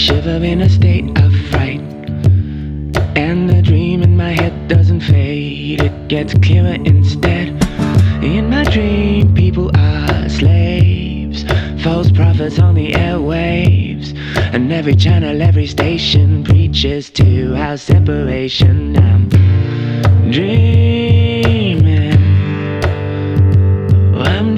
shiver in a state of fright, and the dream in my head doesn't fade, it gets clearer instead. In my dream, people are slaves, false prophets on the airwaves, and every channel, every station preaches to our separation. I'm dreaming, I'm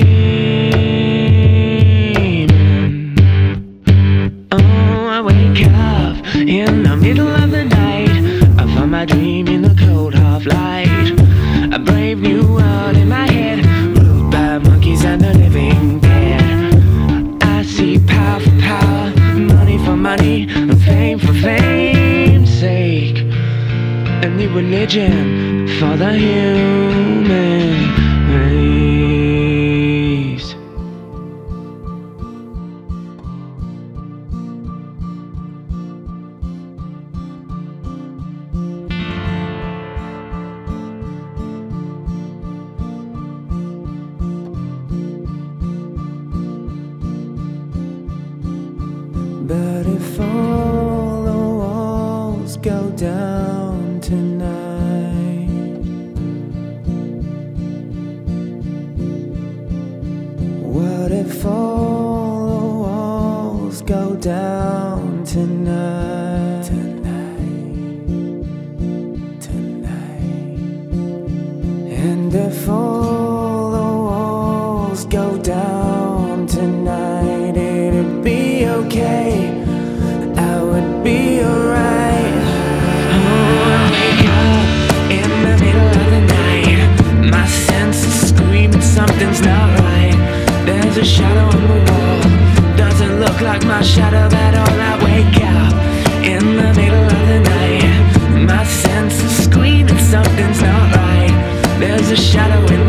dreaming. Oh, I wake up in the middle of the night, I find my dream in the cold half light. A brave new world in my head, ruled by monkeys and the living dead. I see power for power, money for money, and fame for fame's sake, and the religion for the human race. But if all the walls go down tonight, what if all the walls go down tonight? And if all the walls go down tonight, it'd be okay, I would be alright. Oh, I wake up in the middle of the night, my senses screaming something's not right. There's a shadow on the wall, doesn't look like my shadow at all. I wake up in the middle of the night, my senses screaming something's not right. There's a shadow in